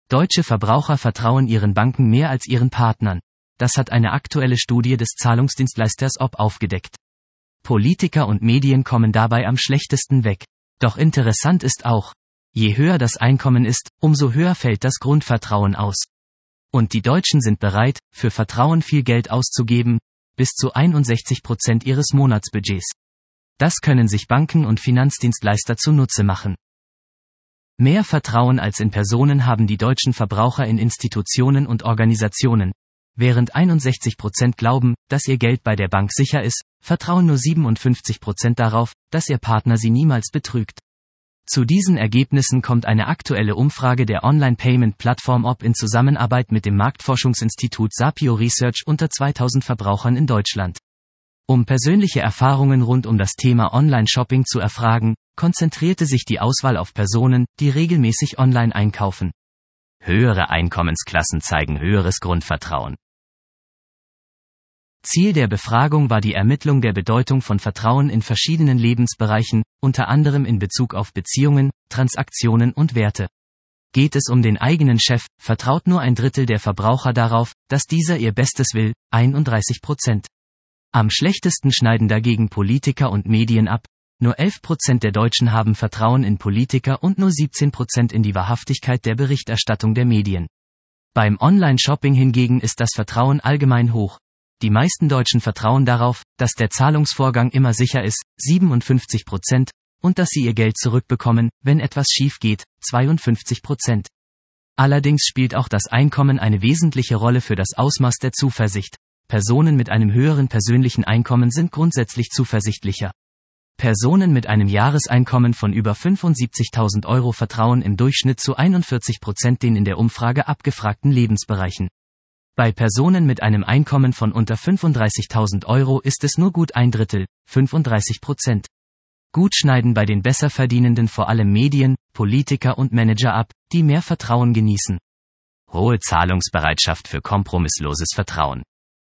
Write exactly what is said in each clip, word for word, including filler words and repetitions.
Deutsche Verbraucher vertrauen ihren Banken mehr als ihren Partnern. Das hat eine aktuelle Studie des Zahlungsdienstleisters O P aufgedeckt. Politiker und Medien kommen dabei am schlechtesten weg. Doch interessant ist auch, je höher das Einkommen ist, umso höher fällt das Grundvertrauen aus. Und die Deutschen sind bereit, für Vertrauen viel Geld auszugeben, bis zu einundsechzig Prozent ihres Monatsbudgets. Das können sich Banken und Finanzdienstleister zunutze machen. Mehr Vertrauen als in Personen haben die deutschen Verbraucher in Institutionen und Organisationen. Während einundsechzig Prozent glauben, dass ihr Geld bei der Bank sicher ist, vertrauen nur siebenundfünfzig Prozent darauf, dass ihr Partner sie niemals betrügt. Zu diesen Ergebnissen kommt eine aktuelle Umfrage der Online-Payment-Plattform O P in Zusammenarbeit mit dem Marktforschungsinstitut Sapio Research unter zweitausend Verbrauchern in Deutschland. Um persönliche Erfahrungen rund um das Thema Online-Shopping zu erfragen, konzentrierte sich die Auswahl auf Personen, die regelmäßig online einkaufen. Höhere Einkommensklassen zeigen höheres Grundvertrauen. Ziel der Befragung war die Ermittlung der Bedeutung von Vertrauen in verschiedenen Lebensbereichen, unter anderem in Bezug auf Beziehungen, Transaktionen und Werte. Geht es um den eigenen Chef, vertraut nur ein Drittel der Verbraucher darauf, dass dieser ihr Bestes will, einunddreißig Prozent. Am schlechtesten schneiden dagegen Politiker und Medien ab. Nur elf Prozent der Deutschen haben Vertrauen in Politiker und nur siebzehn Prozent in die Wahrhaftigkeit der Berichterstattung der Medien. Beim Online-Shopping hingegen ist das Vertrauen allgemein hoch. Die meisten Deutschen vertrauen darauf, dass der Zahlungsvorgang immer sicher ist, siebenundfünfzig Prozent, und dass sie ihr Geld zurückbekommen, wenn etwas schief geht, zweiundfünfzig Prozent. Allerdings spielt auch das Einkommen eine wesentliche Rolle für das Ausmaß der Zuversicht. Personen mit einem höheren persönlichen Einkommen sind grundsätzlich zuversichtlicher. Personen mit einem Jahreseinkommen von über fünfundsiebzigtausend Euro vertrauen im Durchschnitt zu einundvierzig Prozent den in der Umfrage abgefragten Lebensbereichen. Bei Personen mit einem Einkommen von unter fünfunddreißigtausend Euro ist es nur gut ein Drittel, fünfunddreißig Prozent. Gut schneiden bei den Besserverdienenden vor allem Medien, Politiker und Manager ab, die mehr Vertrauen genießen. Hohe Zahlungsbereitschaft für kompromissloses Vertrauen.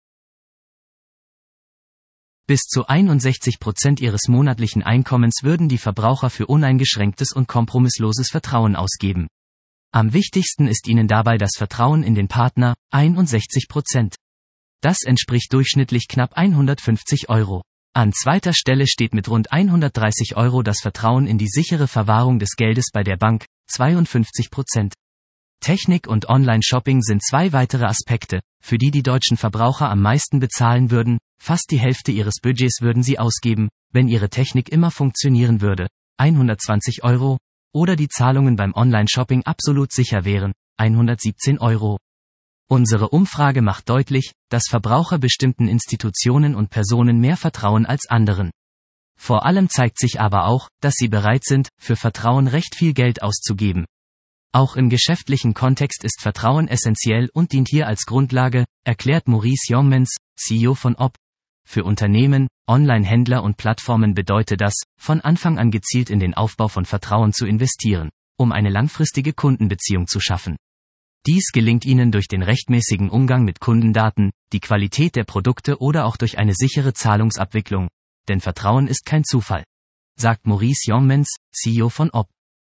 Bis zu einundsechzig Prozent ihres monatlichen Einkommens würden die Verbraucher für uneingeschränktes und kompromissloses Vertrauen ausgeben. Am wichtigsten ist ihnen dabei das Vertrauen in den Partner, einundsechzig Prozent. Das entspricht durchschnittlich knapp hundertfünfzig Euro. An zweiter Stelle steht mit rund hundertdreißig Euro das Vertrauen in die sichere Verwahrung des Geldes bei der Bank, zweiundfünfzig Prozent. Technik und Online-Shopping sind zwei weitere Aspekte, für die die deutschen Verbraucher am meisten bezahlen würden. Fast die Hälfte ihres Budgets würden sie ausgeben, wenn ihre Technik immer funktionieren würde, hundertzwanzig Euro, oder die Zahlungen beim Online-Shopping absolut sicher wären, hundertsiebzehn Euro. Unsere Umfrage macht deutlich, dass Verbraucher bestimmten Institutionen und Personen mehr vertrauen als anderen. Vor allem zeigt sich aber auch, dass sie bereit sind, für Vertrauen recht viel Geld auszugeben. Auch im geschäftlichen Kontext ist Vertrauen essentiell und dient hier als Grundlage, erklärt Maurice Jommens, C E O von O P. Für Unternehmen, Online-Händler und Plattformen bedeutet das, von Anfang an gezielt in den Aufbau von Vertrauen zu investieren, um eine langfristige Kundenbeziehung zu schaffen. Dies gelingt ihnen durch den rechtmäßigen Umgang mit Kundendaten, die Qualität der Produkte oder auch durch eine sichere Zahlungsabwicklung. Denn Vertrauen ist kein Zufall, sagt Maurice Jommens, C E O von O P.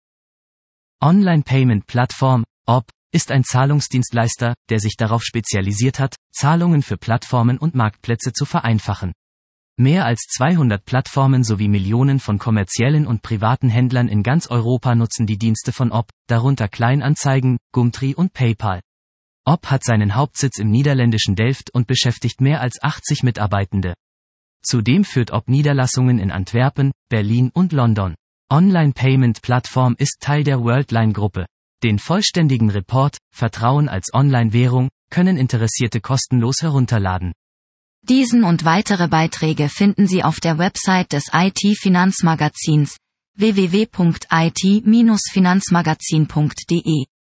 Online-Payment-Plattform, O P, ist ein Zahlungsdienstleister, der sich darauf spezialisiert hat, Zahlungen für Plattformen und Marktplätze zu vereinfachen. Mehr als zweihundert Plattformen sowie Millionen von kommerziellen und privaten Händlern in ganz Europa nutzen die Dienste von O P, darunter Kleinanzeigen, Gumtree und PayPal. O P hat seinen Hauptsitz im niederländischen Delft und beschäftigt mehr als achtzig Mitarbeitende. Zudem führt O P Niederlassungen in Antwerpen, Berlin und London. Online-Payment-Plattform ist Teil der Worldline-Gruppe. Den vollständigen Report, Vertrauen als Online-Währung, können Interessierte kostenlos herunterladen. Diesen und weitere Beiträge finden Sie auf der Website des I T-Finanzmagazins w w w punkt i t Bindestrich finanzmagazin punkt d e.